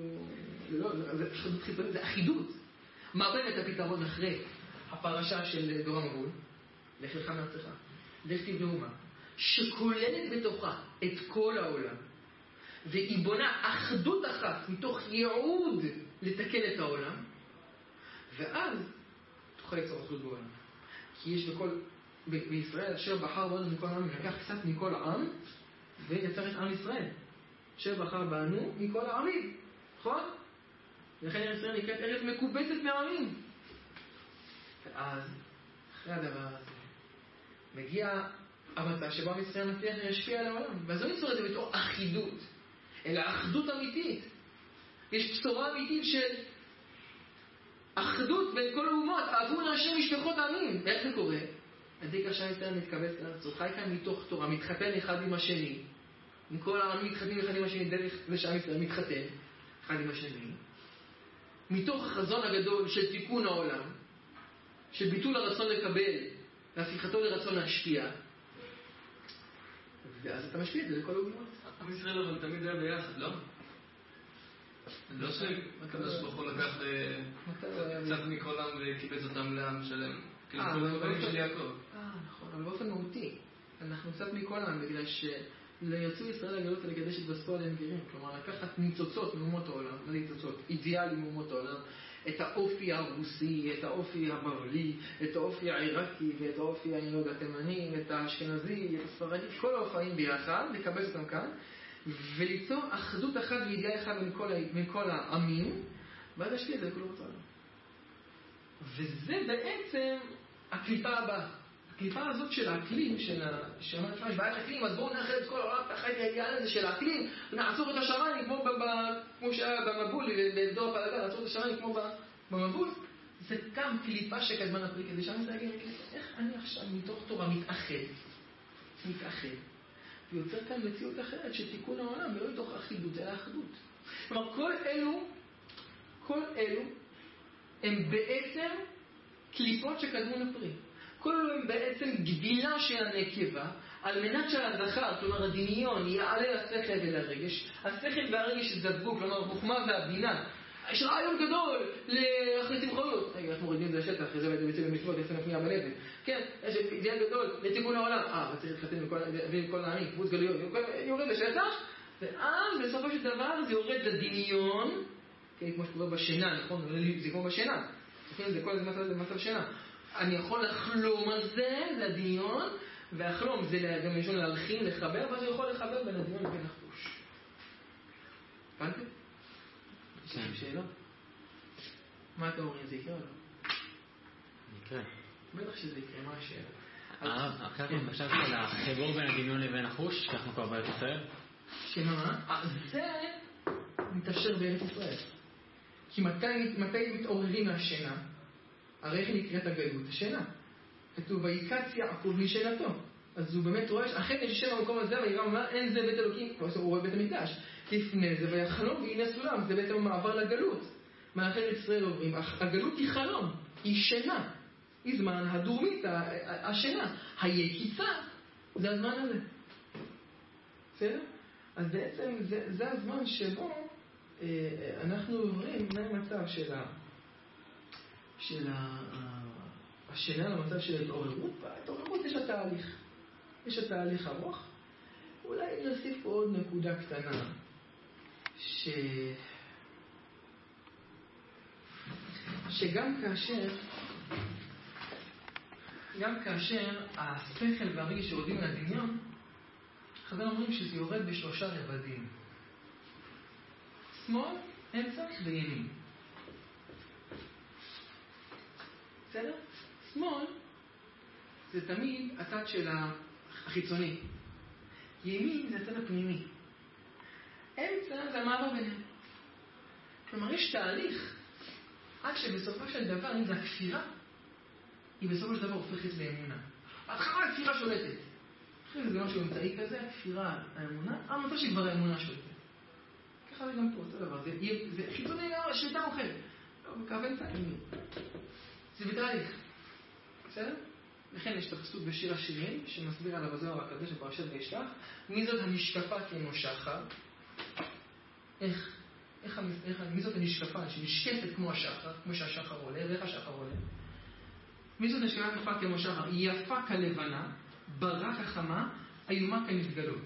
זה אחידות. מה באמת הפתרון אחרי הפרשה של דור המבול? לך לך מארצך. לך תבנה אומה, שכוללת בתוכה את כל העולם, והיא בונה אחדות אחת מתוך ייעוד לתקן את העולם, ואז תוכל ליצור אחדות בעולם. כי יש בישראל אשר בחר בנו מכל העם, לקח קצת מכל העם, ויצר את עם ישראל. אשר בחר בנו מכל העמים. נכון? לכן ארץ ישראל נקראת ארץ מקובצת מהעמים. ואז, אחרי הדבר הזה, מגיע המצב שבו עם ישראל מצליח להשפיע על העולם. ואז לא ניצור את זה בתור אחידות, אלא אחדות אמיתית. יש בשורה אמיתית של אחדות בין כל האומות, אהבו אנשים משפחות עמים. איך זה קורה? עדי כאשר ישראל מתקבץ לארצו, חי כאן מתוך תורה, מתחתן אחד עם השני. עם כל העמים מתחתנים אחד עם השני, דרך זה שעם ישראל מתחתן אחד עם השני. מתוך החזון הגדול של תיקון העולם, של ביטול הרצון לקבל, והפיכתו לרצון להשפיע. ואז אתה משפיע את זה לכל האומות. עם ישראל אבל תמיד היה ביחד, לא? לא שהקדוש ברוך הוא לקח קצת מכל העם וקיבץ אותם לעם שלם. כאילו כל הבנים של יעקב. נכון, אבל באופן מהותי. אנחנו קצת מכל העם, בגלל שיצאו ישראל לגלות ולקדש התווספו עליהם גרים. כלומר, לקחת ניצוצות מאומות העולם, לא ניצוצות, אידיאלים מאומות העולם, את האופי הרוסי, את האופי הבבלי, את האופי העיראקי, ואת האופי התימני, את האשכנזי, את הספרדי, כל האופיים ביחד, לקבץ אותם כאן, וליצור אחדות אחת ואידיאל אחד בין כל העמים, ואז להשפיע את זה לכל העולם. וזה בעצם הקליפה הבאה. הקליפה הזאת של האקלים, שאומרת שמע, יש בעיית אקלים, אז בואו נאחד את כל העולם תחת האידיאל הזה של האקלים, נעצור את השמיים כמו שהיה במבול, באזור הפלגה, נעצור את השמיים כמו במבול. זה גם קליפה שקדמה לפרי, כדי שאני רוצה להגיד, איך אני עכשיו מתוך תורה מתאחד, ויוצר כאן מציאות אחרת של תיקון העולם, ולא מתוך אחידות, אלא אחדות. כלומר, כל אלו הם בעצם קליפות שקדמו לפרי. כל אלו הם בעצם גדילה של הנקבה, על מנת שהזכר, כלומר הדמיון, יעלה לשכל ולרגש. השכל והרגש יזדווגו, כלומר החוכמה והבינה. יש רעיון גדול לאחרי צמחויות. רגע, אנחנו מורידים את זה לשטח, אחרי זה בעצם במצוות, יצא נפנייה בלבת. כן, יש אידיאל גדול לתיקון העולם. צריך להתחתן עם כל העמים, קיבוץ גלויות. יורד לשטח, ואז בסופו של דבר זה יורד לדמיון, כמו שקורה בשינה, נכון? זה כמו בשינה. זה כל זה מצב שינה. אני יכול לחלום על זה, זה הדמיון, והחלום זה גם משון להלחין, לחבר, ואז הוא יכול לחבר בין הדמיון לבין החוש. הבנתם? כן. שאלה? מה אתה אומרים? זה יקרה או לא? יקרה. בטח שזה יקרה, מה השאלה? עכשיו למשל של החיבור בין הדמיון לבין החוש, שאנחנו כבר בארץ ישראל? שמה? זה מתאפשר בארץ ישראל. כי מתי מתעוררים מהשינה? הרי איך נקראת הגלות? השינה. כתוב, ויקץ יעקב משנתו. אז הוא באמת רואה, אחרי נשב במקום הזה, ויראה אומר, אין זה בית אלוקים, הוא רואה בית המקדש. לפני זה, ויחלום והנה סולם, זה בעצם המעבר לגלות. מאחר ישראל עוברים, הגלות היא חלום, היא שינה. היא זמן הדורמית, השינה. היקיצה, זה הזמן הזה. בסדר? אז בעצם זה הזמן שבו אנחנו עוברים מהמצב של השינה למצב של ההתעוררות. בהתעוררות יש התהליך. יש התהליך ארוך. אולי נוסיף פה עוד נקודה קטנה, שגם כאשר השכל והרגש שיורדים על הדמיון, חז"ל אומרים שזה יורד בשלושה רבדים. שמאל, אמצע וימין. בסדר? שמאל זה תמיד הצד של החיצוני. ימין זה הצד הפנימי. אמצע זה המעבר ביניהם. כלומר, יש תהליך עד שבסופו של דבר, אם זה הכפירה, היא בסופו של דבר הופכת לאמונה. התחלה הכפירה שולטת. אחרי זה משהו אמצעי כזה, הכפירה, האמונה, המצב שכבר האמונה שולטת. ככה זה גם פה, אותו דבר. זה חיצוני, שליטה מוכרת. לא, בקו אמצע, ימין. זה בתהליך. בסדר? לכן יש תפסות בשיר השירים, שמסביר עליו הזוהר הקדוש בפרשת וישלח. מי זאת הנשקפה כמו שחר? מי זאת הנשקפה שנשקפת כמו השחר, כמו שהשחר עולה, ואיך השחר עולה? מי זאת הנשקפה כמו שחר? היא יפה כלבנה, ברה כחמה, איומה כנתגלות.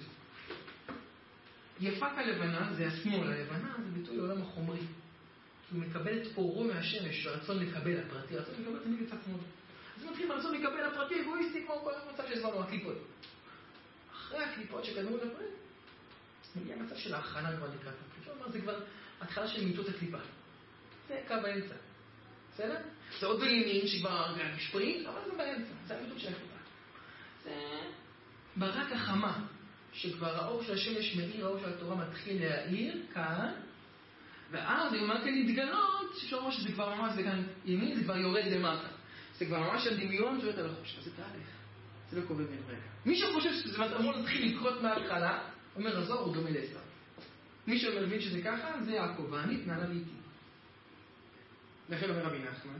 יפה כלבנה זה השמאל, הלבנה זה ביטוי לעולם החומרי. הוא מקבל את אורו מהשמש, רצון לקבל הפרטי, רצון לקבל תמיד קצת שמאל. אז הוא מתחיל רצון לקבל הפרטי, אגואיסטי, כמו כל המצב שזמנו, הקליפות. אחרי הקליפות שקדמו לפרט, מגיע מצב של ההכנה כבר לקראת הקליפות. זה כבר התחלה של מיטות הקליפה. זה קו באמצע. בסדר? זה עוד בימין שכבר משפרית, אבל זה באמצע. זה המיטות של הקליפה. זה ברק החמה, שכבר האור של השמש מאיר, האור של התורה מתחיל להאיר כאן, ואז אם רק להתגלות, שאפשר לומר שזה כבר ממש, זה כאן ימין, זה כבר יורד למטה. זה כבר ממש הדמיון שואלת על החוש, זה תהליך. זה לא קורה בין רגע. מי שחושב שזה אמור להתחיל לקרות מההתחלה, אומר הזוהר, הוא דומה לעשו. מי שמבין שזה ככה, זה יעקב, ואני התנהלה לי איתי. לכן אומר רבי נחמן,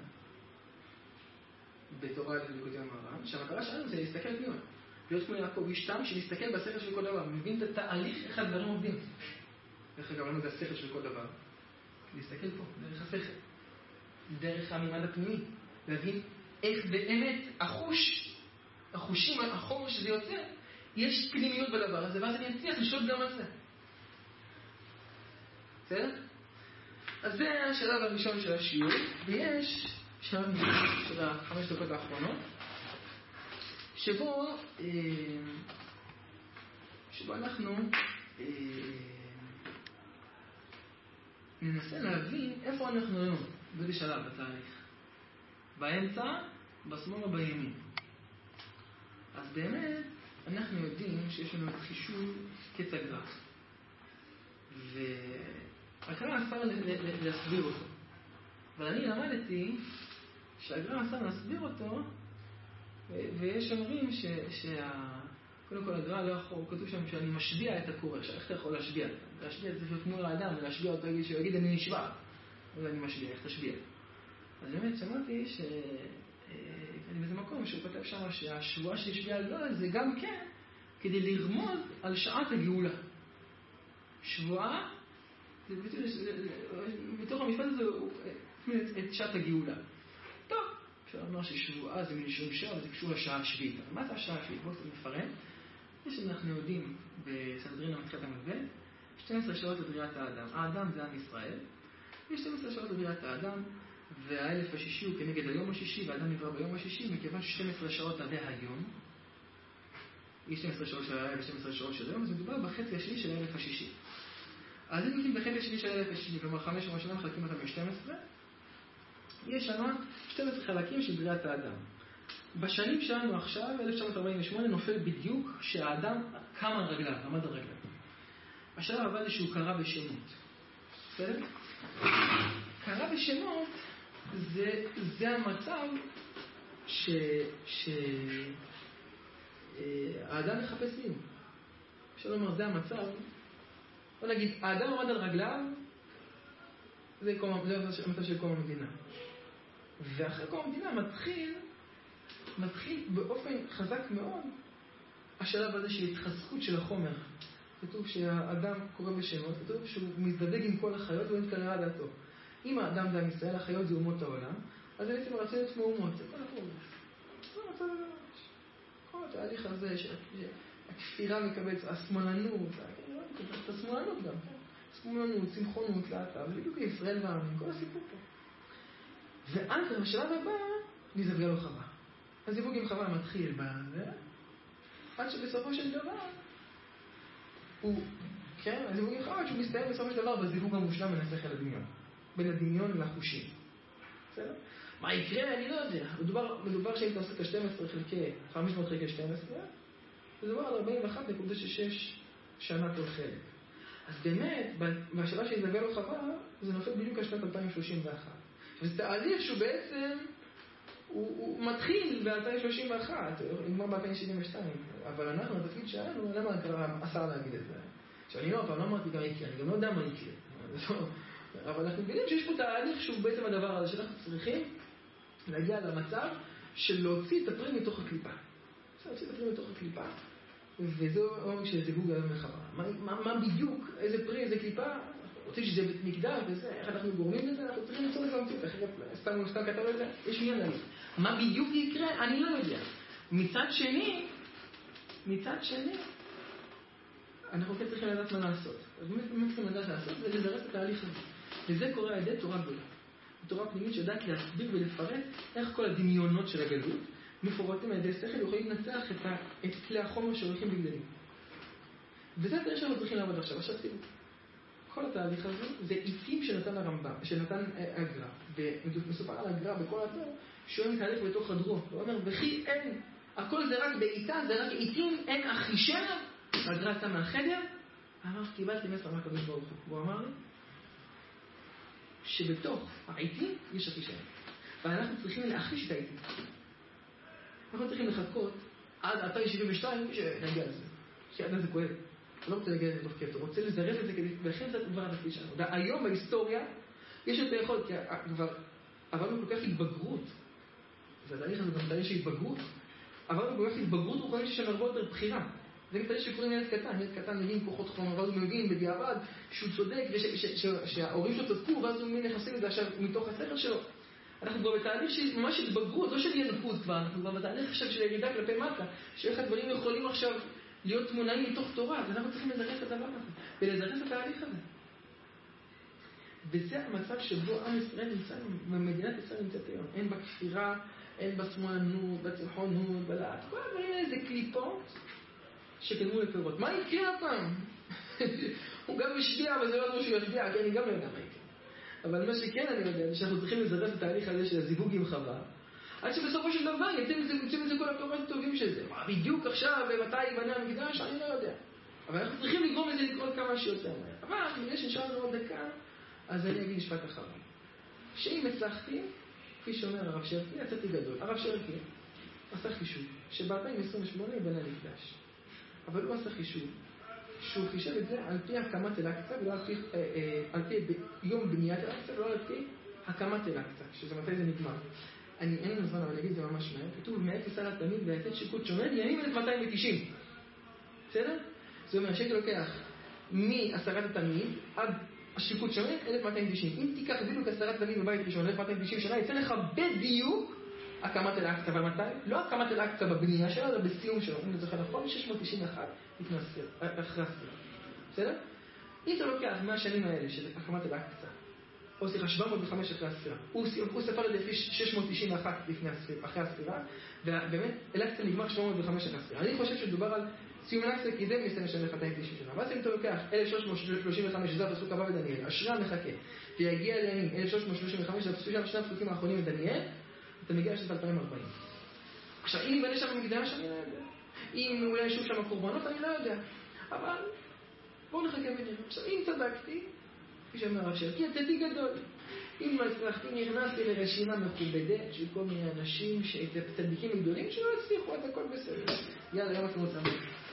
בתורה לליקוטי המהר"ל, שהמטרה שלנו זה להסתכל פנימה. להיות כמו יעקב, איש תם שנסתכל בשכל של כל דבר, מבין את התהליך איך הדברים עובדים. דרך אגב, לנו זה השכל של כל דבר. להסתכל פה, דרך השכל. דרך הממד הפנימי. להבין איך באמת החושים, החומר שזה יוצא, יש פנימיות בדבר הזה, ואז אני אצליח לשלוט גם על זה. בסדר? אז זה השלב הראשון של השיעור, ויש שלב של 5 דקות האחרונות, שבו אנחנו ננסה להבין איפה אנחנו היום, באיזה שלב בתהליך. באמצע, בשמאל או בימין. אז באמת, אנחנו יודעים שיש לנו חישוב קץ הגר"א. והגר"א אסר להסביר אותו. אבל אני למדתי שהגר"א אסר להסביר אותו, ויש אומרים קודם כל הגר"א לא יכול, כתוב שם שאני משביע את הקורא. איך אתה יכול להשביע? להשביע את זה מול האדם, ולהשביע אותו שיגיד אני נשבע. אבל אני משביע, איך תשביע? אז באמת שמעתי אני באיזה מקום שהוא כותב שם שהשבועה שהשביע על גוי זה גם כן כדי לרמוז על שעת הגאולה. שבועה, בתוך המשפט הזה הוא את שעת הגאולה. טוב, אפשר לומר ששבועה זה מלשון שבע, זה קשור לשעה השביעית. מה זה השעה השביעית? בואו קצת נפרט. יש שאנחנו יודעים בסנהדרין המתחילת המ"ב 12 שעות לבריאת האדם. האדם זה עם ישראל. יש 12 שעות לבריאת האדם. והאלף השישי הוא כנגד היום השישי, והאדם נברא ביום השישי, מכיוון 12 שעות עדי היום, יש 12 שעות של הלילה ו-12 שעות של היום, אז מדובר בחצי השני של האלף השישי. אז אם נותנים בחצי השני של האלף השישי, כלומר 5 ראשונה מחלקים אותם ב-12, יש שם 12 חלקים של בריאת האדם. בשנים שלנו עכשיו, 1948, נופל בדיוק שהאדם קם על רגליו, עמד על רגליו. השלב הבא זה שהוא קרא בשמות. בסדר? קרא בשמות זה המצב שהאדם מחפש מי הוא. אפשר לומר, זה המצב. בוא נגיד, האדם עמד על רגליו, זה המצב של קום המדינה. ואחרי קום המדינה מתחיל באופן חזק מאוד השלב הזה של התחזקות של החומר. כתוב שהאדם קורא בשמות, כתוב שהוא מזדווג עם כל החיות והוא מתקרר על דעתו. אם האדם זה עם ישראל, החיות זה אומות העולם, אז בעצם רצים את מאומות, זה כל הפורמוס. זה המצב הזה. כל התהליך הזה, שהכפירה מקבץ, השמאלנות, את השמאלנות גם, שמאלנות, צמחונות, להט"ב, בדיוק ישראל והעמים, כל הסיפור פה. ואז בשלב הבא, נזווגה לו חווה. הזיווג עם חווה מתחיל בזה, עד שבסופו של דבר, הזיווג עם חווה, שהוא מסתיים בסופו של דבר בזיווג המושלם בין השכל לדמיון. בין הדמיון לחושים. בסדר? מה יקרה? אני לא יודע. מדובר שאם אתה עושה את ה-12 חלקי, 500 חלקי 12, מדובר על 41.6 שנה כל חלק. אז באמת, בשלב שיזווה לו חווה, זה נופל בדיוק על שנת 2031. וזה תהליך שהוא בעצם, הוא מתחיל ב-2031, נגמר ב-2072. אבל אנחנו, התפקיד שלנו, למה אסר להגיד את זה? עכשיו, אני לא אמרתי גם יקרה, אני גם לא יודע מה יקרה. אבל אנחנו מבינים שיש פה תהליך שהוא בעצם הדבר הזה שאנחנו צריכים להגיע למצב של להוציא את הפרי מתוך הקליפה. להוציא את הפרי מתוך הקליפה, וזהו אומר שזיווג היום לחווה. מה בדיוק, איזה פרי, איזה קליפה, רוצים שזה בית מקדש וזה, איך אנחנו גורמים לזה, אנחנו צריכים למצוא לזה המציאות, אחרת סתם כתב על זה, יש עניין להגיד. מה בדיוק יקרה, אני לא יודע. מצד שני, אנחנו כן צריכים לדעת מה לעשות. אז מה צריכים לדעת לעשות? זה לזרס את התהליך הזה. וזה קורה על ידי תורה גדולה. תורה פנימית שיודעת להסביר ולפרט איך כל הדמיונות של הגלות מפורטים על ידי שכל ויכולים לנצח את כלי החומר שהולכים בגדלים. וזה הדרך שאנחנו צריכים לעבוד עכשיו. עכשיו תראו, כל התהליך הזה זה עיתים שנתן הרמב"ם, שנתן הגר"א. ומסופר על הגר"א בכל התור, שהוא מתהלך בתוך הדרו. הוא אומר, וכי אין, הכל זה רק בעיטה, זה רק עיתים, אין אחישב. הגר"א יצא מהחדר, אמר, קיבלתי מסר מהקדוש ברוך הוא. והוא אמר לי, שבתוך העיתים יש אחישם. ואנחנו צריכים להחיש את העיתים. אנחנו צריכים לחכות עד 2072 שנגיע לזה. כי עד זה כואב. אתה לא רוצה להגיע לזה בתוך כיף, אתה רוצה לזרז את זה כדי, ולכן זה כבר התפקיד שלנו. והיום בהיסטוריה יש את היכולת, כי כבר עברנו כל כך התבגרות. והתהליך הזה גם תהליך של התבגרות. עברנו כל כך התבגרות רוחנית שיש הרבה יותר בחירה. זה גם תהליך שקוראים ילד קטן. ילד קטן מבין כוחות חומר, ואז הוא מבין בדיעבד שהוא צודק, שההורים שלו צדקו, ואז הוא מבין נכנסים את זה עכשיו מתוך השכל שלו. אנחנו כבר בתהליך של ממש התבגרות, לא של ינקות כבר, אנחנו כבר בתהליך עכשיו של ירידה כלפי מטה, שאיך הדברים יכולים עכשיו להיות תמונעים מתוך תורה, אז אנחנו צריכים לזרז את הדבר הזה, ולזרז את התהליך הזה. וזה המצב שבו עם ישראל נמצא, ומדינת ישראל נמצאת היום. אין בה כפירה, אין בה שמאלנות, בצמחונות, בלעת, כל הדברים האלה זה קליפות שקדמו לפירות. מה יקרה הפעם? הוא גם משביע, אבל זה לא שהוא ישביע, כי אני גם לא יודע מה יקרה. אבל מה שכן אני יודע, זה שאנחנו צריכים לזרז את התהליך הזה של הזיווג עם חווה, עד שבסופו של דבר יוצאים מזה כל הפירות הטובים של זה. מה בדיוק עכשיו, ומתי ייבנה המקדש, אני לא יודע. אבל אנחנו צריכים לגרום לזה לקרות כמה שיותר מהר. אבל אם יש נשאר לנו עוד דקה, אז אני אגיד משפט אחרון. שאם הצלחתי, כפי שאומר הרב שרקי, יצאתי גדול. הרב שרקי עשה חישוב, שב-2028 ייבנה המקדש. אבל הוא עשה חישוב, שהוא חישב את זה על פי הקמת אל-אקצא, ולא על פי יום בניית אל-אקצא, ולא על פי הקמת אל-אקצא, שזה מתי זה נגמר. אין לנו זמן, אבל אני אגיד את זה ממש מהר. כתוב, מאפס על התמיד ויתת שיקוד שומד, ימים 1290. בסדר? זאת אומרת, שקל לוקח מעשרת התמיד עד השיקוד שומד, 1290. אם תיקח בדיוק עשרת התמיד בבית ראשון, 1290 שנה, יצא לך בדיוק הקמת אל-אקצא. אבל מתי? לא הקמת אל-אקצא בבנייה שלו, אלא בסיום שלו. אם זה זוכר נכון, 691 לפני אחרי הספירה. בסדר? אם אתה לוקח מהשנים האלה של הקמת אל-אקצא, או סליחה, 705 אחרי הספירה, הוא ספר את זה לפי 691 אחרי הספירה, ובאמת אל-אקצא נגמר 705 אחרי הספירה. אני חושב שדובר על סיום אל-אקצא כי זה מסתיים לשנה 290 שנה. ואז אם אתה לוקח 1335, שזה הפסוק הבא בדניאל, אשרי המחכה, ויגיע לימים 1335, זה הפסוק של שני הפסוקים האחרונים בדניאל, אתה מגיע לשנת 2040. עכשיו, אם ייבנה שם מקדש, אני לא יודע. אם אולי ישוב שם קורבנות, אני לא יודע. אבל בואו נחכה ונראה. עכשיו, אם צדקתי, כפי שאומר הרב שרקי, יצאתי גדול. אם לא הצלחתי, נכנסתי לרשימה מכובדת של כל מיני אנשים, צדיקים גדולים שלא הצליחו, את הכל בסדר. יאללה, יום עצמאות שמח.